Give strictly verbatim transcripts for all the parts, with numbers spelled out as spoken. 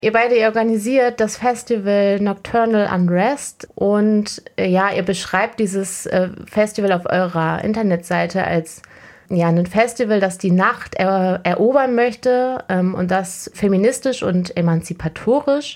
Ihr beide ihr organisiert das Festival Nocturnal Unrest und äh, ja, ihr beschreibt dieses äh, Festival auf eurer Internetseite als ja, ein Festival, das die Nacht er- erobern möchte ähm, und das feministisch und emanzipatorisch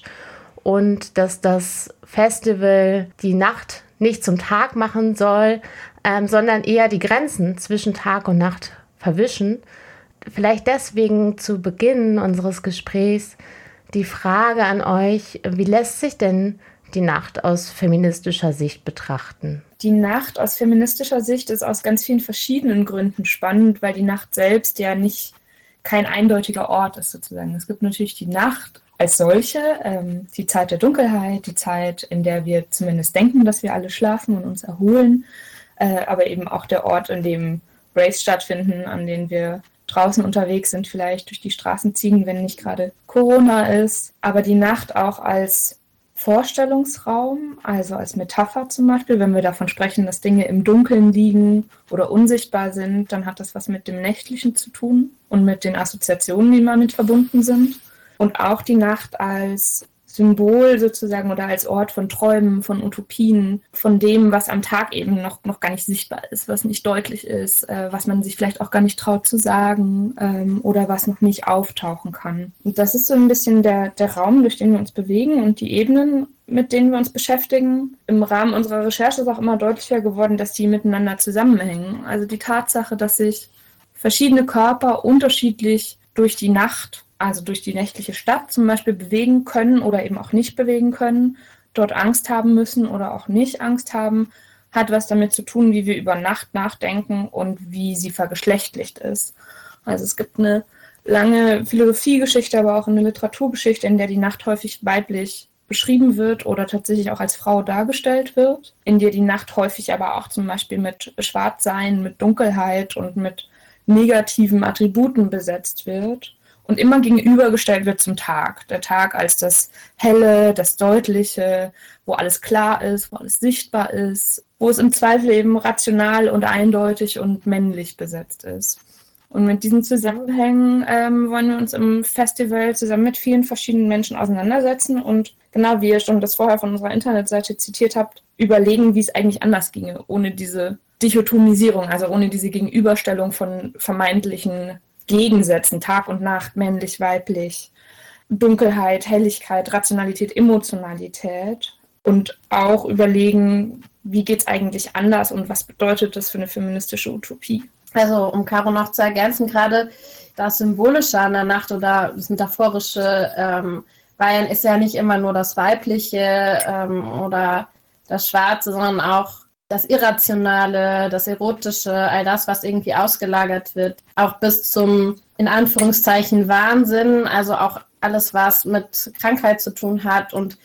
und dass das Festival die Nacht nicht zum Tag machen soll, ähm, sondern eher die Grenzen zwischen Tag und Nacht verwischen. Vielleicht deswegen zu Beginn unseres Gesprächs die Frage an euch, wie lässt sich denn die Nacht aus feministischer Sicht betrachten? Die Nacht aus feministischer Sicht ist aus ganz vielen verschiedenen Gründen spannend, weil die Nacht selbst ja nicht kein eindeutiger Ort ist sozusagen. Es gibt natürlich die Nacht als solche, ähm, die Zeit der Dunkelheit, die Zeit, in der wir zumindest denken, dass wir alle schlafen und uns erholen, äh, aber eben auch der Ort, in dem Raves stattfinden, an denen wir draußen unterwegs sind, vielleicht durch die Straßen ziehen, wenn nicht gerade Corona ist. Aber die Nacht auch als Vorstellungsraum, also als Metapher zum Beispiel, wenn wir davon sprechen, dass Dinge im Dunkeln liegen oder unsichtbar sind, dann hat das was mit dem Nächtlichen zu tun und mit den Assoziationen, die damit verbunden sind. Und auch die Nacht als Symbol sozusagen oder als Ort von Träumen, von Utopien, von dem, was am Tag eben noch, noch gar nicht sichtbar ist, was nicht deutlich ist, äh, was man sich vielleicht auch gar nicht traut zu sagen ähm, oder was noch nicht auftauchen kann. Und das ist so ein bisschen der, der Raum, durch den wir uns bewegen und die Ebenen, mit denen wir uns beschäftigen. Im Rahmen unserer Recherche ist auch immer deutlicher geworden, dass die miteinander zusammenhängen. Also die Tatsache, dass sich verschiedene Körper unterschiedlich durch die Nacht, also durch die nächtliche Stadt zum Beispiel bewegen können oder eben auch nicht bewegen können, dort Angst haben müssen oder auch nicht Angst haben, hat was damit zu tun, wie wir über Nacht nachdenken und wie sie vergeschlechtlicht ist. Also es gibt eine lange Philosophiegeschichte, aber auch eine Literaturgeschichte, in der die Nacht häufig weiblich beschrieben wird oder tatsächlich auch als Frau dargestellt wird, in der die Nacht häufig aber auch zum Beispiel mit Schwarzsein, mit Dunkelheit und mit negativen Attributen besetzt wird. Und immer gegenübergestellt wird zum Tag. Der Tag als das Helle, das Deutliche, wo alles klar ist, wo alles sichtbar ist, wo es im Zweifel eben rational und eindeutig und männlich besetzt ist. Und mit diesen Zusammenhängen ähm, wollen wir uns im Festival zusammen mit vielen verschiedenen Menschen auseinandersetzen und genau wie ihr schon das vorher von unserer Internetseite zitiert habt, überlegen, wie es eigentlich anders ginge, ohne diese Dichotomisierung, also ohne diese Gegenüberstellung von vermeintlichen Gegensätzen, Tag und Nacht, männlich, weiblich, Dunkelheit, Helligkeit, Rationalität, Emotionalität und auch überlegen, wie geht es eigentlich anders und was bedeutet das für eine feministische Utopie. Also um Caro noch zu ergänzen, gerade das Symbolische an der Nacht oder das Metaphorische ähm, Weihen ist ja nicht immer nur das Weibliche ähm, oder das Schwarze, sondern auch das Irrationale, das Erotische, all das, was irgendwie ausgelagert wird, auch bis zum, in Anführungszeichen, Wahnsinn, also auch alles, was mit Krankheit zu tun hat. Und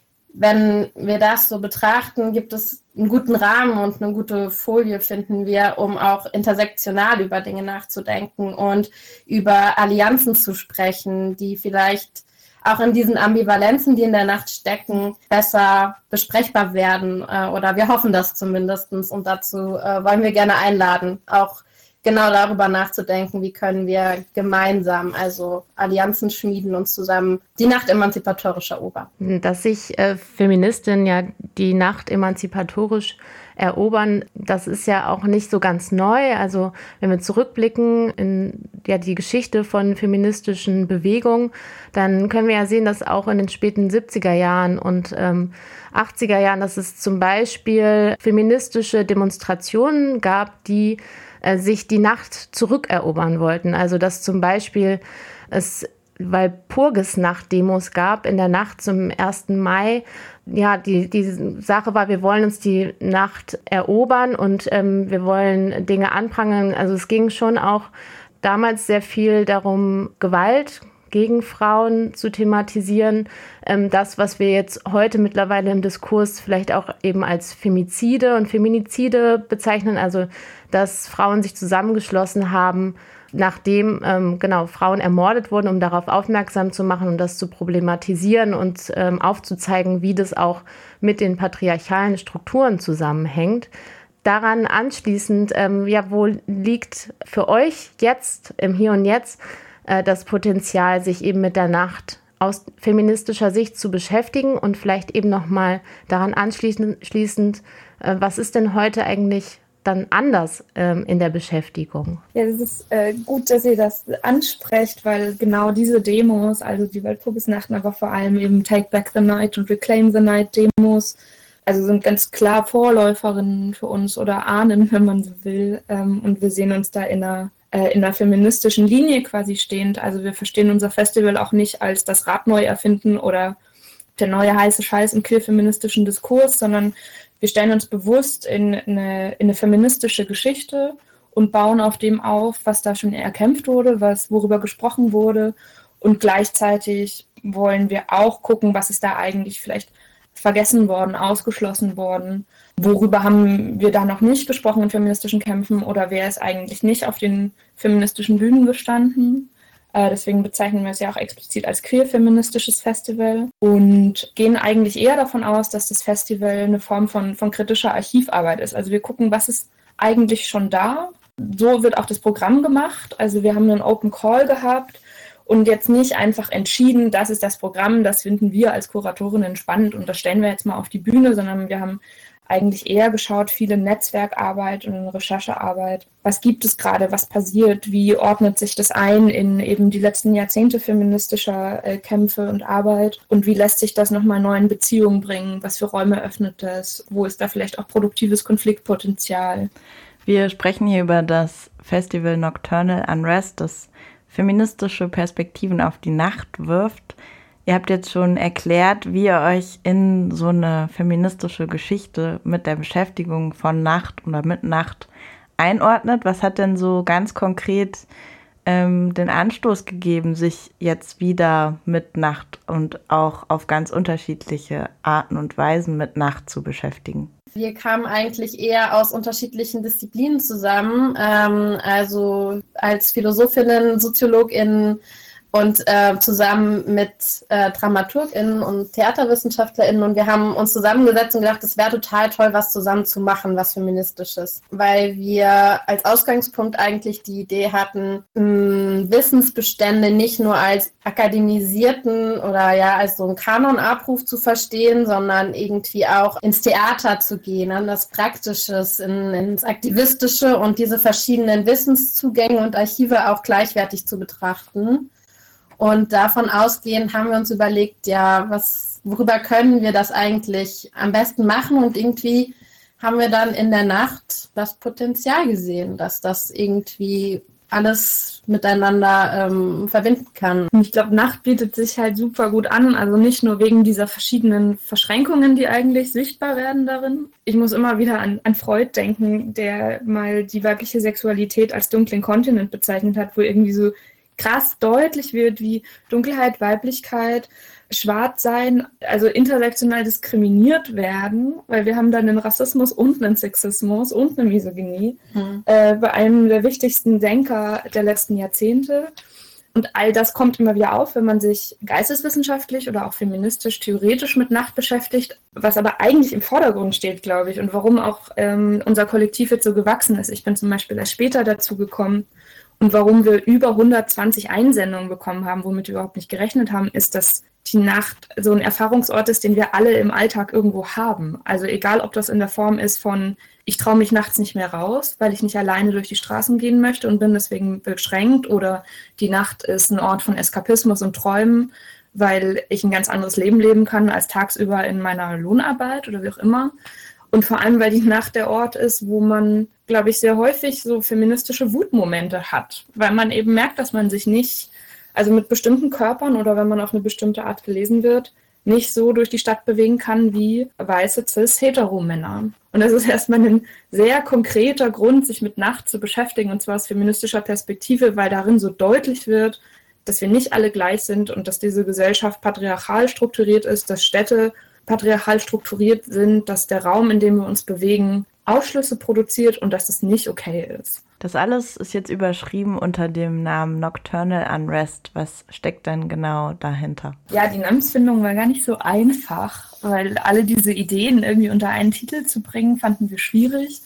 wenn wir das so betrachten, gibt es einen guten Rahmen und eine gute Folie, finden wir, um auch intersektional über Dinge nachzudenken und über Allianzen zu sprechen, die vielleicht auch in diesen Ambivalenzen, die in der Nacht stecken, besser besprechbar werden. Äh, oder wir hoffen das zumindest. Und dazu äh, wollen wir gerne einladen, auch genau darüber nachzudenken, wie können wir gemeinsam, also Allianzen schmieden und zusammen die Nacht emanzipatorisch erobern. Dass sich äh, Feministinnen ja die Nacht emanzipatorisch erobern, das ist ja auch nicht so ganz neu. Also wenn wir zurückblicken in ja, die Geschichte von feministischen Bewegungen, dann können wir ja sehen, dass auch in den späten siebziger Jahren und ähm, achtziger Jahren, dass es zum Beispiel feministische Demonstrationen gab, die äh, sich die Nacht zurückerobern wollten. Also dass zum Beispiel es Walpurgisnacht-Demos gab in der Nacht zum ersten Mai. Ja, die, die Sache war, wir wollen uns die Nacht erobern und ähm, wir wollen Dinge anprangern. Also es ging schon auch damals sehr viel darum, Gewalt gegen Frauen zu thematisieren. Ähm, das, was wir jetzt heute mittlerweile im Diskurs vielleicht auch eben als Femizide und Feminizide bezeichnen, also dass Frauen sich zusammengeschlossen haben, nachdem ähm, genau Frauen ermordet wurden, um darauf aufmerksam zu machen und das zu problematisieren und ähm, aufzuzeigen, wie das auch mit den patriarchalen Strukturen zusammenhängt. Daran anschließend, ähm, ja, wo liegt für euch jetzt, im Hier und Jetzt, äh, das Potenzial, sich eben mit der Nacht aus feministischer Sicht zu beschäftigen und vielleicht eben nochmal daran anschließend, äh, was ist denn heute eigentlich dann anders ähm, in der Beschäftigung? Ja, das ist äh, gut, dass ihr das ansprecht, weil genau diese Demos, also die Walpurgisnachten, aber vor allem eben Take Back the Night und Reclaim the Night Demos, also sind ganz klar Vorläuferinnen für uns oder Ahnen, wenn man so will. Ähm, und wir sehen uns da in einer, äh, in einer feministischen Linie quasi stehend. Also wir verstehen unser Festival auch nicht als das Rad neu erfinden oder der neue heiße Scheiß im queer-feministischen Diskurs, sondern wir stellen uns bewusst in eine, in eine feministische Geschichte und bauen auf dem auf, was da schon erkämpft wurde, was, worüber gesprochen wurde. Und gleichzeitig wollen wir auch gucken, was ist da eigentlich vielleicht vergessen worden, ausgeschlossen worden. Worüber haben wir da noch nicht gesprochen in feministischen Kämpfen oder wer ist eigentlich nicht auf den feministischen Bühnen gestanden? Äh, deswegen bezeichnen wir es ja auch explizit als queer-feministisches Festival und gehen eigentlich eher davon aus, dass das Festival eine Form von, von kritischer Archivarbeit ist. Also wir gucken, was ist eigentlich schon da. So wird auch das Programm gemacht. Also wir haben einen Open Call gehabt und jetzt nicht einfach entschieden, das ist das Programm, das finden wir als Kuratorinnen spannend und das stellen wir jetzt mal auf die Bühne, sondern wir haben eigentlich eher geschaut, viele Netzwerkarbeit und Recherchearbeit. Was gibt es gerade, was passiert, wie ordnet sich das ein in eben die letzten Jahrzehnte feministischer äh, Kämpfe und Arbeit und wie lässt sich das nochmal neu in Beziehung bringen, was für Räume öffnet das, wo ist da vielleicht auch produktives Konfliktpotenzial. Wir sprechen hier über das Festival Nocturnal Unrest, das feministische Perspektiven auf die Nacht wirft. Ihr habt jetzt schon erklärt, wie ihr euch in so eine feministische Geschichte mit der Beschäftigung von Nacht oder mit Nacht einordnet. Was hat denn so ganz konkret ähm, den Anstoß gegeben, sich jetzt wieder mit Nacht und auch auf ganz unterschiedliche Arten und Weisen mit Nacht zu beschäftigen? Wir kamen eigentlich eher aus unterschiedlichen Disziplinen zusammen, ähm, also als Philosophinnen, SoziologInnen, und äh, zusammen mit äh, DramaturgInnen und TheaterwissenschaftlerInnen und wir haben uns zusammengesetzt und gedacht, es wäre total toll, was zusammen zu machen, was Feministisches, weil wir als Ausgangspunkt eigentlich die Idee hatten, mh, Wissensbestände nicht nur als akademisierten oder ja als so einen Kanonabruf zu verstehen, sondern irgendwie auch ins Theater zu gehen, an das Praktisches, in, ins Aktivistische und diese verschiedenen Wissenszugänge und Archive auch gleichwertig zu betrachten. Und davon ausgehend haben wir uns überlegt, ja, was, worüber können wir das eigentlich am besten machen? Und irgendwie haben wir dann in der Nacht das Potenzial gesehen, dass das irgendwie alles miteinander ähm, verbinden kann. Ich glaube, Nacht bietet sich halt super gut an, also nicht nur wegen dieser verschiedenen Verschränkungen, die eigentlich sichtbar werden darin. Ich muss immer wieder an, an Freud denken, der mal die weibliche Sexualität als dunklen Kontinent bezeichnet hat, wo irgendwie so krass deutlich wird, wie Dunkelheit, Weiblichkeit, Schwarzsein, also intersektional diskriminiert werden, weil wir haben dann einen Rassismus und einen Sexismus und eine Misogynie mhm. äh, bei einem der wichtigsten Denker der letzten Jahrzehnte. Und all das kommt immer wieder auf, wenn man sich geisteswissenschaftlich oder auch feministisch, theoretisch mit Nacht beschäftigt, was aber eigentlich im Vordergrund steht, glaube ich, und warum auch ähm, unser Kollektiv jetzt so gewachsen ist. Ich bin zum Beispiel erst später dazu gekommen. Und warum wir über hundertzwanzig Einsendungen bekommen haben, womit wir überhaupt nicht gerechnet haben, ist, dass die Nacht so ein Erfahrungsort ist, den wir alle im Alltag irgendwo haben. Also egal, ob das in der Form ist von, ich traue mich nachts nicht mehr raus, weil ich nicht alleine durch die Straßen gehen möchte und bin deswegen beschränkt, oder die Nacht ist ein Ort von Eskapismus und Träumen, weil ich ein ganz anderes Leben leben kann als tagsüber in meiner Lohnarbeit oder wie auch immer. Und vor allem, weil die Nacht der Ort ist, wo man, glaube ich, sehr häufig so feministische Wutmomente hat. Weil man eben merkt, dass man sich nicht, also mit bestimmten Körpern oder wenn man auf eine bestimmte Art gelesen wird, nicht so durch die Stadt bewegen kann wie weiße cis-hetero-Männer. Und das ist erstmal ein sehr konkreter Grund, sich mit Nacht zu beschäftigen, und zwar aus feministischer Perspektive, weil darin so deutlich wird, dass wir nicht alle gleich sind und dass diese Gesellschaft patriarchal strukturiert ist, dass Städte patriarchal strukturiert sind, dass der Raum, in dem wir uns bewegen, Ausschlüsse produziert und dass das nicht okay ist. Das alles ist jetzt überschrieben unter dem Namen Nocturnal Unrest. Was steckt denn genau dahinter? Ja, die Namensfindung war gar nicht so einfach, weil alle diese Ideen irgendwie unter einen Titel zu bringen, fanden wir schwierig.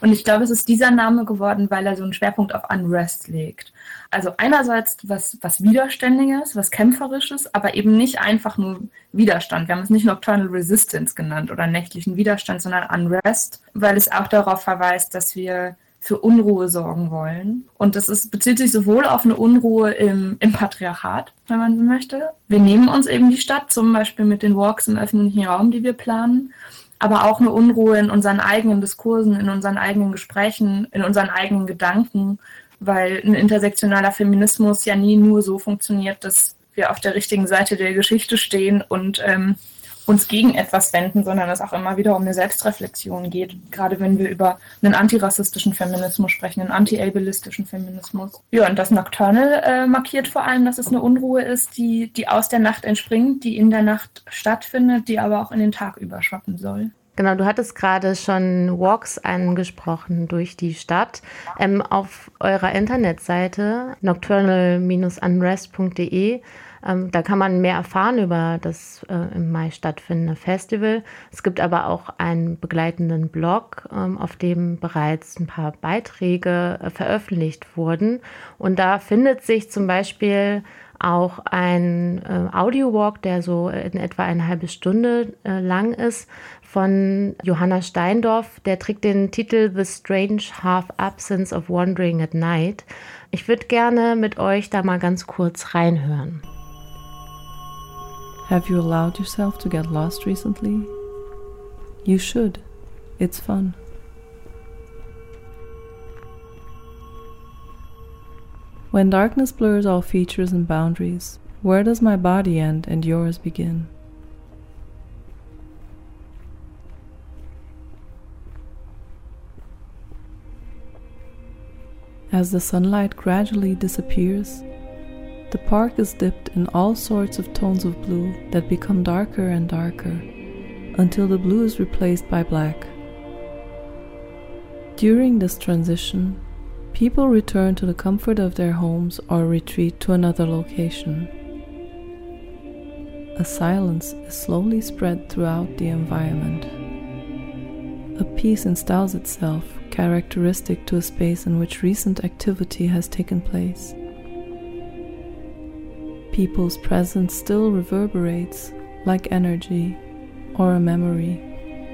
Und ich glaube, es ist dieser Name geworden, weil er so einen Schwerpunkt auf Unrest legt. Also einerseits was, was Widerständiges, was Kämpferisches, aber eben nicht einfach nur Widerstand. Wir haben es nicht Nocturnal Resistance genannt oder nächtlichen Widerstand, sondern Unrest, weil es auch darauf verweist, dass wir für Unruhe sorgen wollen. Und das ist, bezieht sich sowohl auf eine Unruhe im, im Patriarchat, wenn man so möchte. Wir nehmen uns eben die Stadt, zum Beispiel mit den Walks im öffentlichen Raum, die wir planen, aber auch eine Unruhe in unseren eigenen Diskursen, in unseren eigenen Gesprächen, in unseren eigenen Gedanken, weil ein intersektionaler Feminismus ja nie nur so funktioniert, dass wir auf der richtigen Seite der Geschichte stehen und ähm, uns gegen etwas wenden, sondern es auch immer wieder um eine Selbstreflexion geht, gerade wenn wir über einen antirassistischen Feminismus sprechen, einen anti-ableistischen Feminismus. Ja, und das Nocturnal äh, markiert vor allem, dass es eine Unruhe ist, die, die aus der Nacht entspringt, die in der Nacht stattfindet, die aber auch in den Tag überschwappen soll. Genau, du hattest gerade schon Walks angesprochen durch die Stadt. Ähm, auf eurer Internetseite nocturnal Bindestrich unrest Punkt de ähm, da kann man mehr erfahren über das äh, im Mai stattfindende Festival. Es gibt aber auch einen begleitenden Blog, ähm, auf dem bereits ein paar Beiträge äh, veröffentlicht wurden. Und da findet sich zum Beispiel auch ein äh, Audio-Walk, der so in etwa eine halbe Stunde äh, lang ist, von Johanna Steindorf. Der trägt den Titel The Strange Half Absence of Wandering at Night. Ich würde gerne mit euch da mal ganz kurz reinhören. Have you allowed yourself to get lost recently? You should. It's fun. When darkness blurs all features and boundaries, where does my body end and yours begin? As the sunlight gradually disappears, the park is dipped in all sorts of tones of blue that become darker and darker, until the blue is replaced by black. During this transition, people return to the comfort of their homes or retreat to another location. A silence is slowly spread throughout the environment. A peace installs itself, characteristic to a space in which recent activity has taken place. People's presence still reverberates like energy or a memory.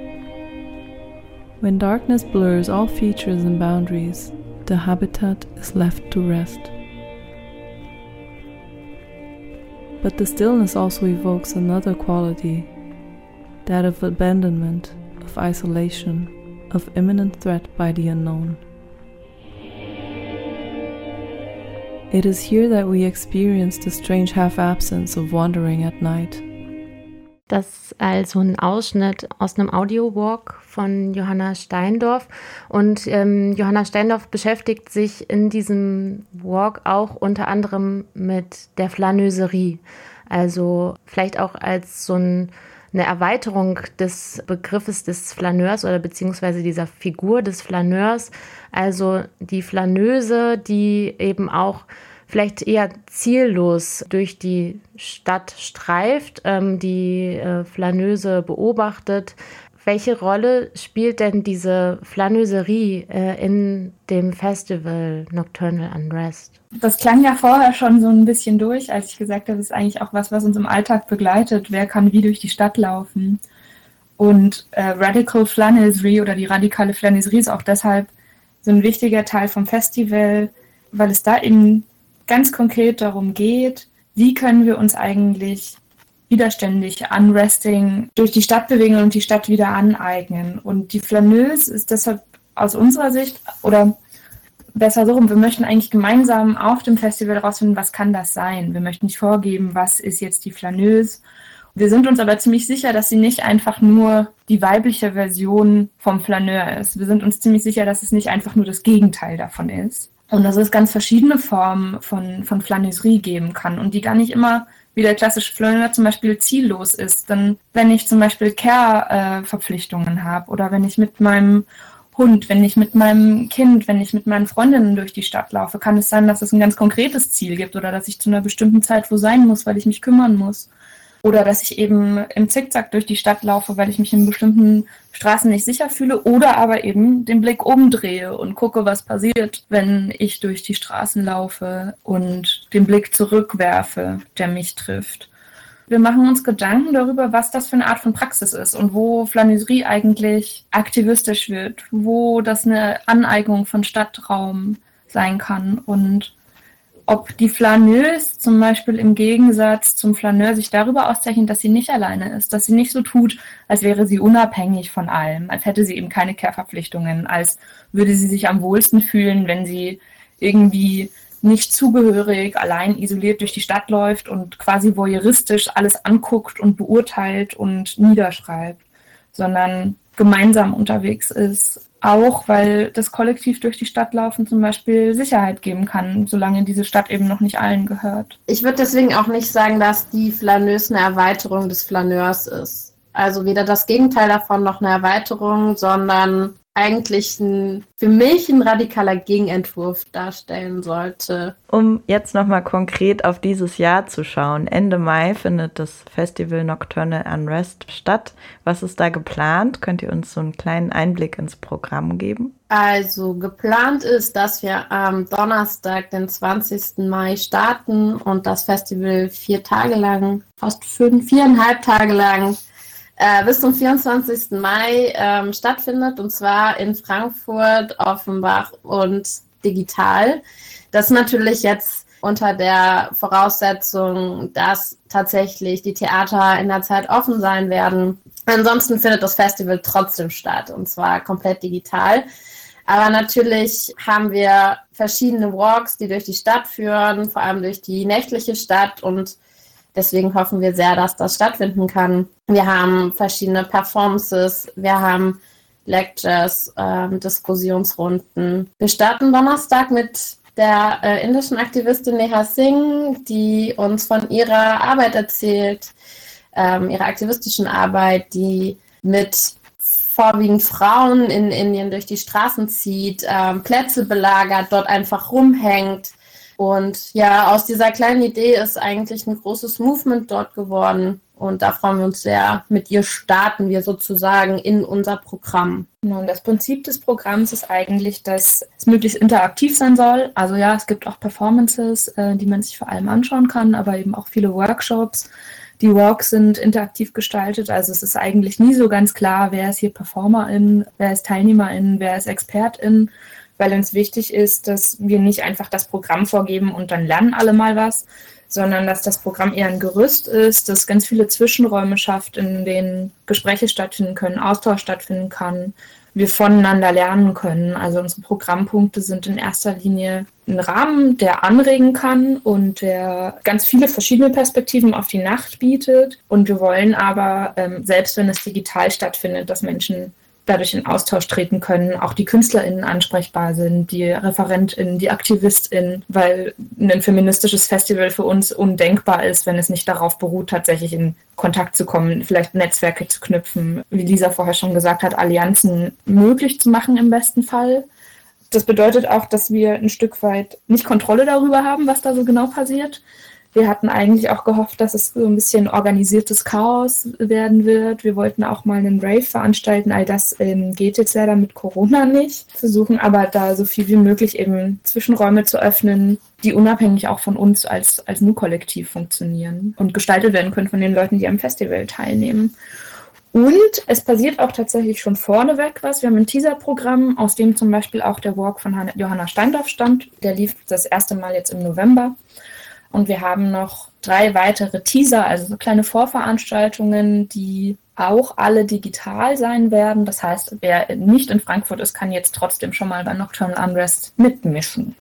When darkness blurs all features and boundaries, the habitat is left to rest. But the stillness also evokes another quality, that of abandonment, of isolation, of imminent threat by the unknown. It is here that we experience the strange half-absence of wandering at night. Das ist also ein Ausschnitt aus einem Audio-Walk von Johanna Steindorf. Und ähm, Johanna Steindorf beschäftigt sich in diesem Walk auch unter anderem mit der Flaneuserie. Also vielleicht auch als so ein, eine Erweiterung des Begriffes des Flaneurs oder beziehungsweise dieser Figur des Flaneurs. Also die Flaneuse, die eben auch vielleicht eher ziellos durch die Stadt streift, ähm, die äh, Flaneuse beobachtet. Welche Rolle spielt denn diese Flaneuserie äh, in dem Festival Nocturnal Unrest? Das klang ja vorher schon so ein bisschen durch, als ich gesagt habe, es ist eigentlich auch was, was uns im Alltag begleitet. Wer kann wie durch die Stadt laufen? Und äh, Radical Flaneuserie oder die radikale Flaneuserie ist auch deshalb so ein wichtiger Teil vom Festival, weil es da eben ganz konkret darum geht, wie können wir uns eigentlich widerständig, unresting, durch die Stadt bewegen und die Stadt wieder aneignen. Und die Flaneuse ist deshalb aus unserer Sicht, oder besser so rum, wir möchten eigentlich gemeinsam auf dem Festival herausfinden, was kann das sein? Wir möchten nicht vorgeben, was ist jetzt die Flaneuse. Wir sind uns aber ziemlich sicher, dass sie nicht einfach nur die weibliche Version vom Flaneur ist. Wir sind uns ziemlich sicher, dass es nicht einfach nur das Gegenteil davon ist. Und dass es ganz verschiedene Formen von, von Flaneuserie geben kann und die gar nicht immer, wie der klassische Flaneur zum Beispiel, ziellos ist. Denn wenn ich zum Beispiel Care-Verpflichtungen habe oder wenn ich mit meinem Hund, wenn ich mit meinem Kind, wenn ich mit meinen Freundinnen durch die Stadt laufe, kann es sein, dass es ein ganz konkretes Ziel gibt oder dass ich zu einer bestimmten Zeit wo sein muss, weil ich mich kümmern muss. Oder dass ich eben im Zickzack durch die Stadt laufe, weil ich mich in bestimmten Straßen nicht sicher fühle. Oder aber eben den Blick umdrehe und gucke, was passiert, wenn ich durch die Straßen laufe und den Blick zurückwerfe, der mich trifft. Wir machen uns Gedanken darüber, was das für eine Art von Praxis ist und wo Flaneuserie eigentlich aktivistisch wird, wo das eine Aneignung von Stadtraum sein kann und ob die Flaneuse zum Beispiel im Gegensatz zum Flaneur sich darüber auszeichnet, dass sie nicht alleine ist, dass sie nicht so tut, als wäre sie unabhängig von allem, als hätte sie eben keine Care-Verpflichtungen, als würde sie sich am wohlsten fühlen, wenn sie irgendwie nicht zugehörig, allein isoliert durch die Stadt läuft und quasi voyeuristisch alles anguckt und beurteilt und niederschreibt, sondern gemeinsam unterwegs ist. Auch weil das Kollektiv durch die Stadt laufen zum Beispiel Sicherheit geben kann, solange diese Stadt eben noch nicht allen gehört. Ich würde deswegen auch nicht sagen, dass die Flaneuse eine Erweiterung des Flaneurs ist. Also weder das Gegenteil davon noch eine Erweiterung, sondern eigentlich ein, für mich ein radikaler Gegenentwurf darstellen sollte. Um jetzt nochmal konkret auf dieses Jahr zu schauen. Ende Mai findet das Festival Nocturnal Unrest statt. Was ist da geplant? Könnt ihr uns so einen kleinen Einblick ins Programm geben? Also geplant ist, dass wir am Donnerstag, den zwanzigsten Mai starten und das Festival vier Tage lang, fast fünf, viereinhalb Tage lang Äh, bis zum vierundzwanzigsten Mai ähm, stattfindet, und zwar in Frankfurt, Offenbach und digital. Das natürlich jetzt unter der Voraussetzung, dass tatsächlich die Theater in der Zeit offen sein werden. Ansonsten findet das Festival trotzdem statt, und zwar komplett digital. Aber natürlich haben wir verschiedene Walks, die durch die Stadt führen, vor allem durch die nächtliche Stadt, und deswegen hoffen wir sehr, dass das stattfinden kann. Wir haben verschiedene Performances, wir haben Lectures, ähm, Diskussionsrunden. Wir starten Donnerstag mit der äh, indischen Aktivistin Neha Singh, die uns von ihrer Arbeit erzählt, ähm, ihrer aktivistischen Arbeit, die mit vorwiegend Frauen in Indien durch die Straßen zieht, ähm, Plätze belagert, dort einfach rumhängt. Und ja, aus dieser kleinen Idee ist eigentlich ein großes Movement dort geworden. Und da freuen wir uns sehr. Mit ihr starten wir sozusagen in unser Programm. Und das Prinzip des Programms ist eigentlich, dass es möglichst interaktiv sein soll. Also ja, es gibt auch Performances, äh, die man sich vor allem anschauen kann, aber eben auch viele Workshops. Die Walks sind interaktiv gestaltet, also es ist eigentlich nie so ganz klar, wer ist hier PerformerIn, wer ist TeilnehmerIn, wer ist ExpertIn, weil uns wichtig ist, dass wir nicht einfach das Programm vorgeben und dann lernen alle mal was, sondern dass das Programm eher ein Gerüst ist, das ganz viele Zwischenräume schafft, in denen Gespräche stattfinden können, Austausch stattfinden kann, wir voneinander lernen können. Also unsere Programmpunkte sind in erster Linie ein Rahmen, der anregen kann und der ganz viele verschiedene Perspektiven auf die Nacht bietet. Und wir wollen aber, ähm, selbst wenn es digital stattfindet, dass Menschen dadurch in Austausch treten können, auch die KünstlerInnen ansprechbar sind, die ReferentInnen, die AktivistInnen, weil ein feministisches Festival für uns undenkbar ist, wenn es nicht darauf beruht, tatsächlich in Kontakt zu kommen, vielleicht Netzwerke zu knüpfen, wie Lisa vorher schon gesagt hat, Allianzen möglich zu machen im besten Fall. Das bedeutet auch, dass wir ein Stück weit nicht Kontrolle darüber haben, was da so genau passiert. Wir hatten eigentlich auch gehofft, dass es so ein bisschen organisiertes Chaos werden wird. Wir wollten auch mal einen Rave veranstalten. All das ähm, geht jetzt leider mit Corona nicht. Versuchen aber da so viel wie möglich eben Zwischenräume zu öffnen, die unabhängig auch von uns als, als Nu-Kollektiv funktionieren und gestaltet werden können von den Leuten, die am Festival teilnehmen. Und es passiert auch tatsächlich schon vorneweg was. Wir haben ein Teaser-Programm, aus dem zum Beispiel auch der Walk von Johanna Steindorf stammt. Der lief das erste Mal jetzt im November. Und wir haben noch drei weitere Teaser, also so kleine Vorveranstaltungen, die auch alle digital sein werden. Das heißt, wer nicht in Frankfurt ist, kann jetzt trotzdem schon mal bei Nocturnal Unrest mitmischen.